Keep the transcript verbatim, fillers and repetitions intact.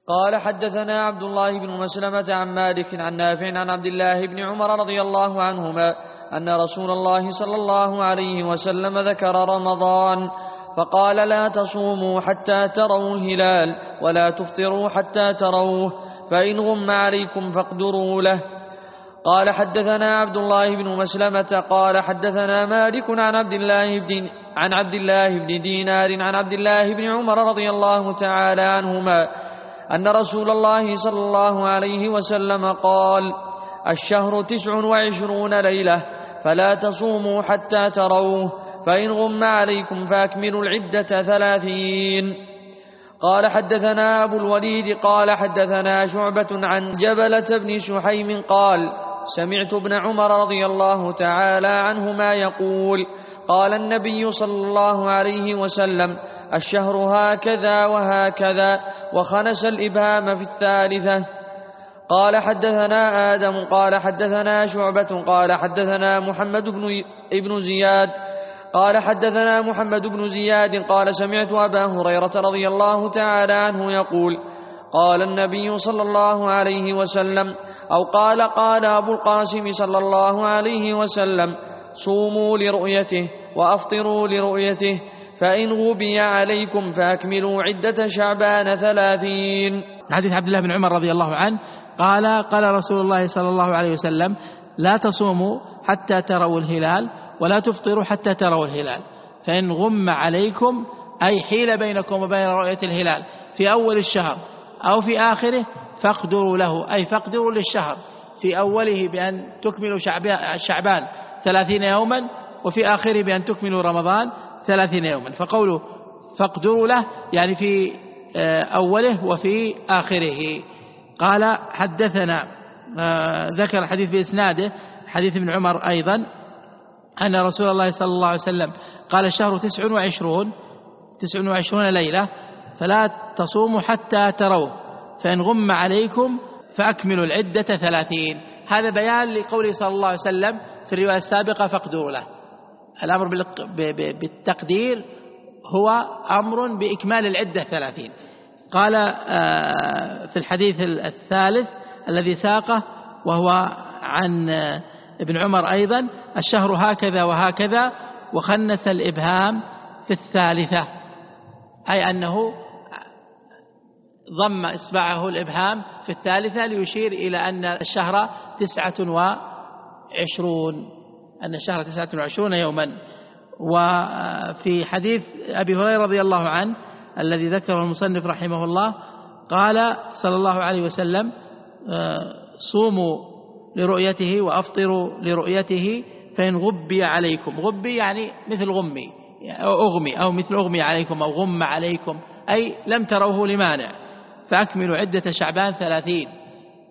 قال حدثنا عبد الله بن مسلمة عن مالك عن نافع عن عبد الله بن عمر رضي الله عنهما أن رسول الله صلى الله عليه وسلم ذكر رمضان فقال لا تصوموا حتى تروا الهلال ولا تفطروا حتى تروه فإن غم عليكم فاقدروا له. قال حدثنا عبد الله بن مسلمة قال حدثنا مالك عن عبد الله بن عن عبد الله بن دينار عن عبد الله بن عمر رضي الله تعالى عنهما أن رسول الله صلى الله عليه وسلم قال الشهر تسع وعشرون ليلة فلا تصوموا حتى تروه فإن غم عليكم فأكملوا العدة ثلاثين. قال حدثنا أبو الوليد قال حدثنا شعبة عن جبلة بن شحيم قال سمعت ابن عمر رضي الله تعالى عنهما يقول قال النبي صلى الله عليه وسلم الشهر هكذا وهكذا وخنس الإبهام في الثالثة. قال حدثنا آدم قال حدثنا شعبة قال حدثنا محمد بن ابن زياد قال حدثنا محمد بن زياد قال سمعت أبا هريرة رضي الله تعالى عنه يقول قال النبي صلى الله عليه وسلم أو قال قال أبو القاسم صلى الله عليه وسلم صوموا لرؤيته وأفطروا لرؤيته فإن غبي عليكم فأكملوا عدة شعبان ثلاثين. حديث عبد الله بن عمر رضي الله عنه قال قال رسول الله صلى الله عليه وسلم لا تصوموا حتى تروا الهلال ولا تفطروا حتى تروا الهلال فإن غم عليكم أي حيل بينكم وبين رؤية الهلال في أول الشهر أو في آخره فاقدروا له أي فاقدروا للشهر في أوله بأن تكملوا شعبان ثلاثين يوما وفي آخره بأن تكملوا رمضان ثلاثين يوما. فقوله فاقدروا له يعني في أوله وفي آخره. قال حدثنا ذكر الحديث بإسناده حديث ابن عمر أيضا أن رسول الله صلى الله عليه وسلم قال الشهر تسع وعشرون تسع وعشرون ليلة فلا تصوموا حتى تروه فإن غم عليكم فأكملوا العدة ثلاثين. هذا بيان لقوله صلى الله عليه وسلم في الرواية السابقة فاقدروا له. الأمر بالتقدير هو أمر بإكمال العدة ثلاثين. قال في الحديث الثالث الذي ساقه وهو عن ابن عمر أيضا الشهر هكذا وهكذا وخنث الإبهام في الثالثة أي أنه ضم إصبعه الإبهام في الثالثة ليشير إلى أن الشهر تسعة وعشرون أن الشهر تسعة وعشرون يوما. وفي حديث أبي هريرة رضي الله عنه الذي ذكره المصنف رحمه الله قال صلى الله عليه وسلم صوموا لرؤيته وأفطروا لرؤيته فإن غبي عليكم. غبي يعني مثل غمي أو أغمي أو مثل أغمي عليكم أو غم عليكم أي لم تروه لمانع فأكملوا عدة شعبان ثلاثين.